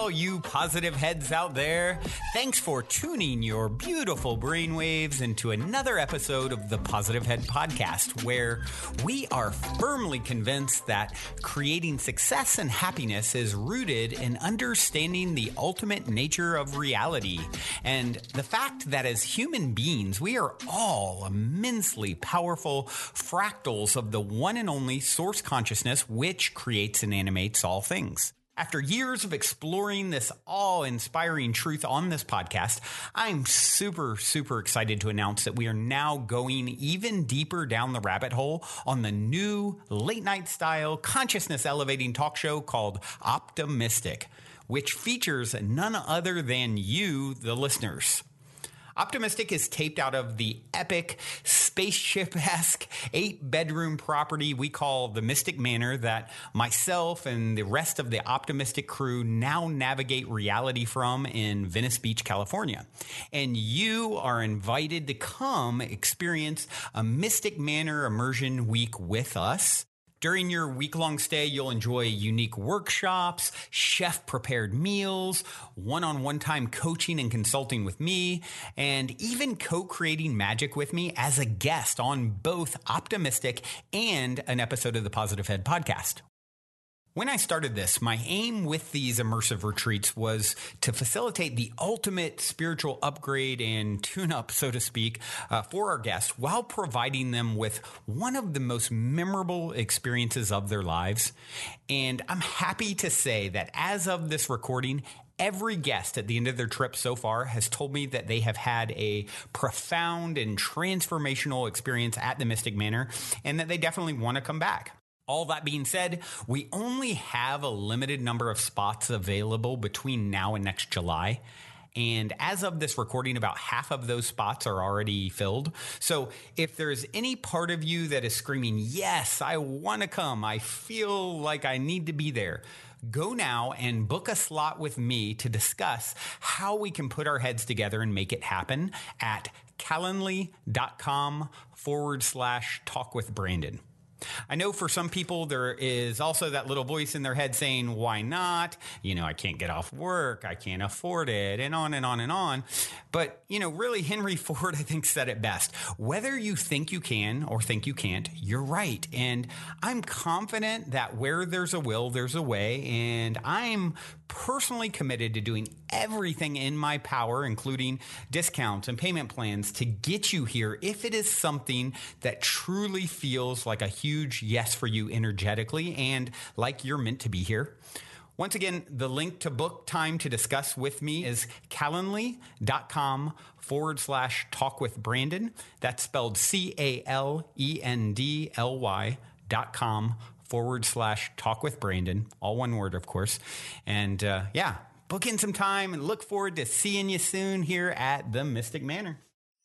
all you positive heads out there. Thanks for tuning your beautiful brainwaves into another episode of the Positive Head Podcast, where we are firmly convinced that creating success and happiness is rooted in understanding the ultimate nature of reality, and the fact that as human beings, we are all immensely powerful fractals of the one and only source consciousness which creates and animates all things. After years of exploring this awe-inspiring truth on this podcast, I'm super excited to announce that we are now going even deeper down the rabbit hole on the new late-night style consciousness-elevating talk show called Optimistic, which features none other than you, the listeners. Optimistic is taped out of the epic, spaceship-esque 8-bedroom property we call the Mystic Manor that myself and the rest of the Optimistic crew now navigate reality from in Venice Beach, California. And you are invited to come experience a Mystic Manor immersion week with us. During your week-long stay, you'll enjoy unique workshops, chef-prepared meals, one-on-one time coaching and consulting with me, and even co-creating magic with me as a guest on both Optimistic and an episode of the Positive Head podcast. When I started this, my aim with these immersive retreats was to facilitate the ultimate spiritual upgrade and tune-up, so to speak, for our guests while providing them with one of the most memorable experiences of their lives. And I'm happy to say that as of this recording, every guest at the end of their trip so far has told me that they have had a profound and transformational experience at the Mystic Manor and that they definitely want to come back. All that being said, we only have a limited number of spots available between now and next July. And as of this recording, about half of those spots are already filled. So if there's any part of you that is screaming, yes, I want to come, I feel like I need to be there, go now and book a slot with me to discuss how we can put our heads together and make it happen at calendly.com/talkwithbrandon. I know for some people there is also that little voice in their head saying, why not? I can't get off work. I can't afford it, and on and on and on. But, really Henry Ford, I think, said it best. Whether you think you can or think you can't, you're right. And I'm confident that where there's a will, there's a way. And I'm personally committed to doing everything in my power, including discounts and payment plans, to get you here if it is something that truly feels like a huge yes for you energetically and like you're meant to be here. Once again, the link to book time to discuss with me is calendly.com/talkwithbrandon. That's spelled calendly.com/talkwithbrandon. All one word, of course. And book in some time and look forward to seeing you soon here at the Mystic Manor.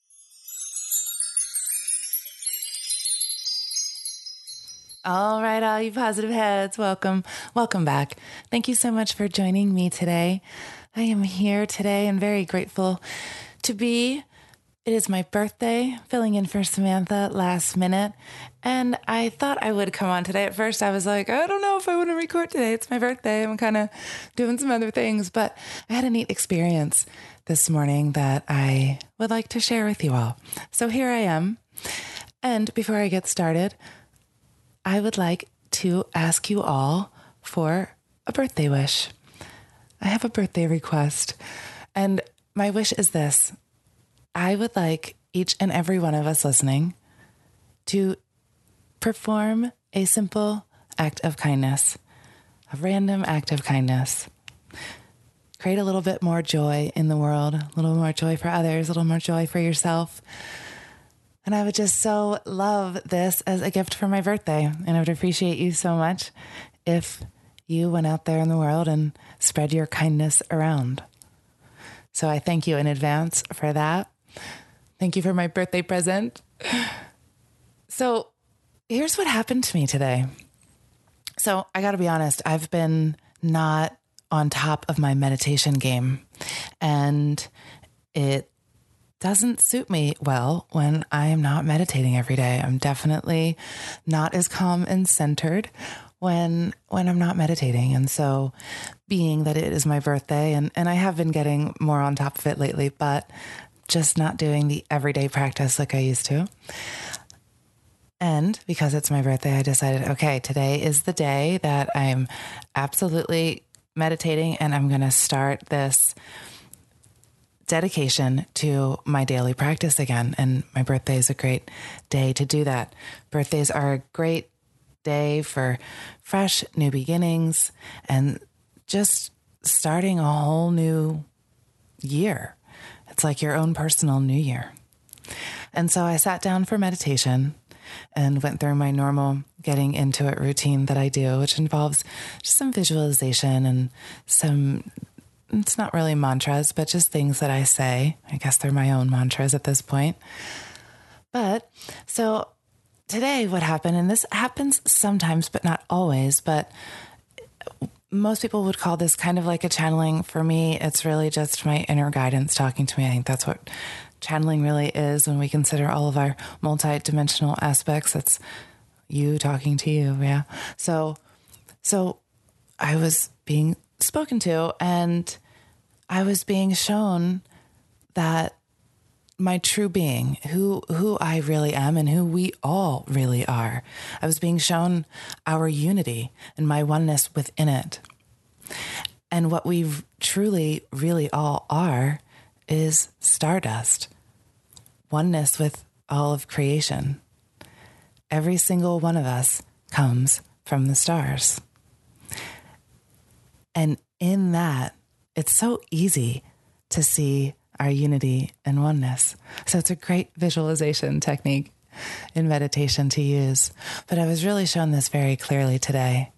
All right, all you positive heads, welcome back. Thank you so much for joining me today. I am here today and very grateful to be. It is my birthday, filling in for Samantha last minute. And I thought I would come on today. At first, I was like, I don't know if I want to record today. It's my birthday. I'm kind of doing some other things. But I had a neat experience this morning that I would like to share with you all. So here I am. And before I get started, I would like to ask you all for a birthday wish. I have a birthday request, and my wish is this. I would like each and every one of us listening to perform a simple act of kindness, a random act of kindness. Create a little bit more joy in the world, a little more joy for others, a little more joy for yourself. And I would just so love this as a gift for my birthday. And I would appreciate you so much if you went out there in the world and spread your kindness around. So I thank you in advance for that. Thank you for my birthday present. So here's what happened to me today. So I got to be honest, I've been not on top of my meditation game, and it doesn't suit me well when I am not meditating every day. I'm definitely not as calm and centered when I'm not meditating. And so being that it is my birthday and I have been getting more on top of it lately, but just not doing the everyday practice like I used to. And because it's my birthday, I decided, okay, today is the day that I'm absolutely meditating and I'm going to start this dedication to my daily practice again. And my birthday is a great day to do that. Birthdays are a great day for fresh new beginnings and just starting a whole new year. It's like your own personal new year. And so I sat down for meditation and went through my normal getting into it routine that I do, which involves just some visualization and some, it's not really mantras, but just things that I say. I guess they're my own mantras at this point. But so today what happened, and this happens sometimes, but not always, but most people would call this kind of like a channeling. For me, it's really just my inner guidance talking to me. I think that's what channeling really is when we consider all of our multi-dimensional aspects. It's you talking to you. Yeah. So I was being spoken to and I was being shown that my true being, who I really am and who we all really are. I was being shown our unity and my oneness within it. And what we truly, really all are is stardust, oneness with all of creation. Every single one of us comes from the stars. And in that, it's so easy to see our unity and oneness. So it's a great visualization technique in meditation to use. But I was really shown this very clearly today.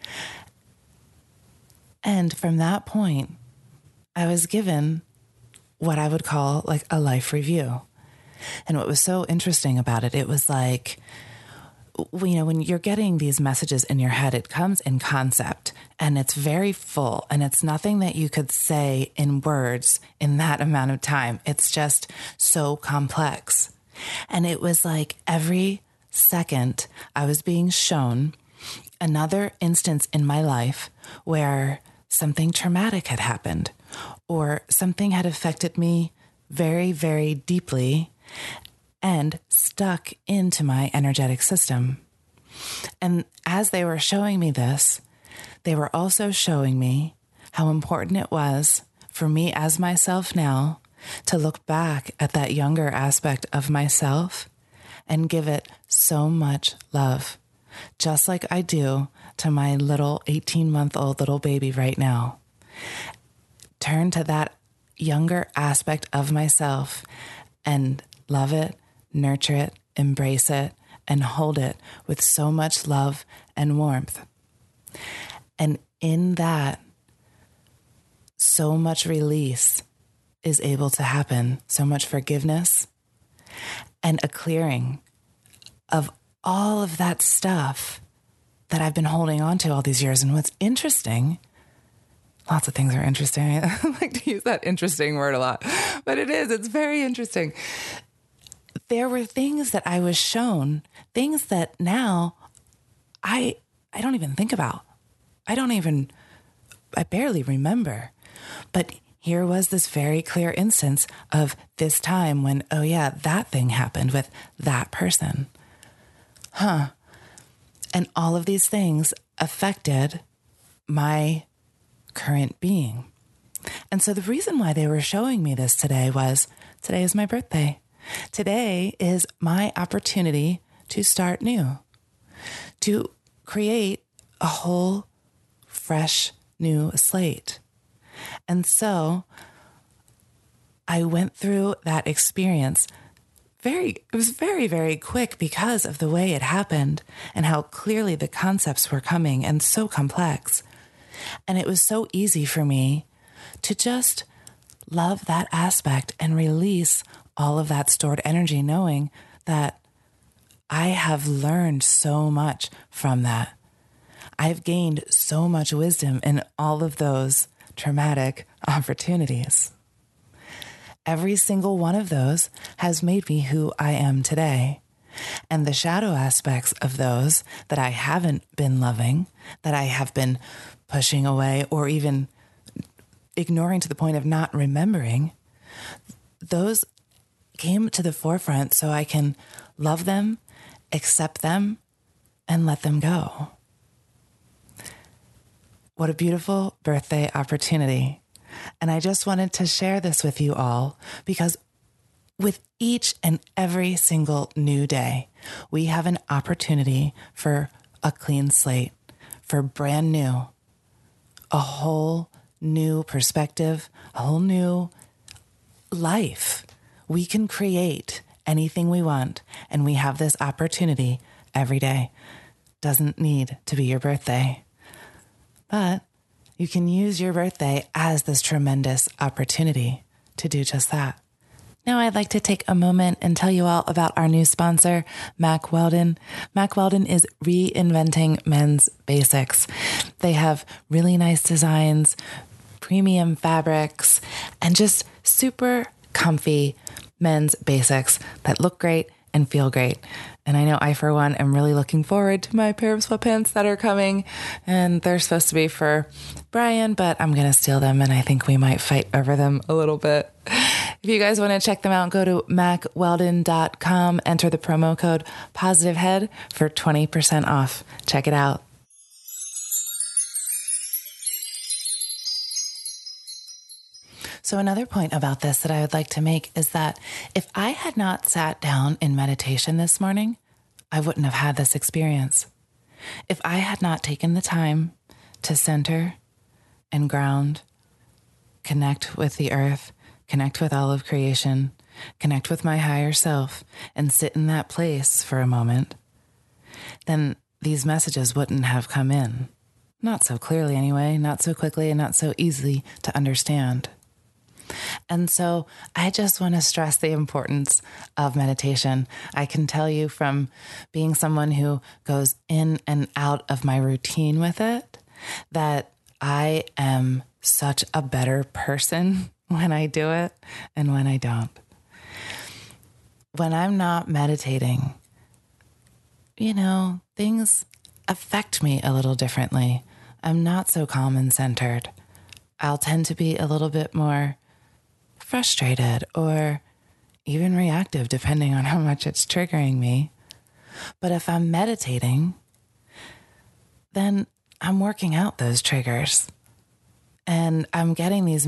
And from that point, I was given what I would call like a life review. And what was so interesting about it, it was like, you know, when you're getting these messages in your head, it comes in concept and it's very full and it's nothing that you could say in words in that amount of time. It's just so complex. And it was like every second I was being shown another instance in my life where something traumatic had happened or something had affected me very, very deeply and stuck into my energetic system. And as they were showing me this, they were also showing me how important it was for me as myself now to look back at that younger aspect of myself and give it so much love, just like I do to my little 18-month-old little baby right now. Turn to that younger aspect of myself and love it, nurture it, embrace it, and hold it with so much love and warmth. And in that, so much release is able to happen, so much forgiveness and a clearing of all of that stuff that I've been holding on to all these years. And what's interesting, lots of things are interesting. I like to use that interesting word a lot, but it's very interesting. There were things that I was shown, things that now I don't even think about. I barely remember. But here was this very clear instance of this time when, oh yeah, that thing happened with that person. And all of these things affected my current being. And so the reason why they were showing me this today was, today is my birthday. Today is my opportunity to start new, to create a whole fresh new slate. And so I went through that experience it was very, very quick because of the way it happened and how clearly the concepts were coming and so complex. And it was so easy for me to just love that aspect and release all of that stored energy, knowing that I have learned so much from that. I've gained so much wisdom in all of those traumatic opportunities. Every single one of those has made me who I am today. And the shadow aspects of those that I haven't been loving, that I have been pushing away or even ignoring to the point of not remembering, those came to the forefront so I can love them, accept them, and let them go. What a beautiful birthday opportunity. And I just wanted to share this with you all because with each and every single new day, we have an opportunity for a clean slate, for brand new, a whole new perspective, a whole new life. We can create anything we want, and we have this opportunity every day. Doesn't need to be your birthday, but you can use your birthday as this tremendous opportunity to do just that. Now I'd like to take a moment and tell you all about our new sponsor, Mack Weldon. Mack Weldon is reinventing men's basics. They have really nice designs, premium fabrics, and just super comfy men's basics that look great and feel great. And I know I, for one, am really looking forward to my pair of sweatpants that are coming. And they're supposed to be for Brian, but I'm going to steal them. And I think we might fight over them a little bit. If you guys want to check them out, go to mackweldon.com, enter the promo code POSITIVEHEAD for 20% off. Check it out. So another point about this that I would like to make is that if I had not sat down in meditation this morning, I wouldn't have had this experience. If I had not taken the time to center and ground, connect with the earth, connect with all of creation, connect with my higher self, and sit in that place for a moment, then these messages wouldn't have come in. Not so clearly anyway, not so quickly, and not so easily to understand. And so I just want to stress the importance of meditation. I can tell you from being someone who goes in and out of my routine with it, that I am such a better person when I do it and when I don't. When I'm not meditating, things affect me a little differently. I'm not so calm and centered. I'll tend to be a little bit more frustrated or even reactive, depending on how much it's triggering me. But if I'm meditating, then I'm working out those triggers and I'm getting these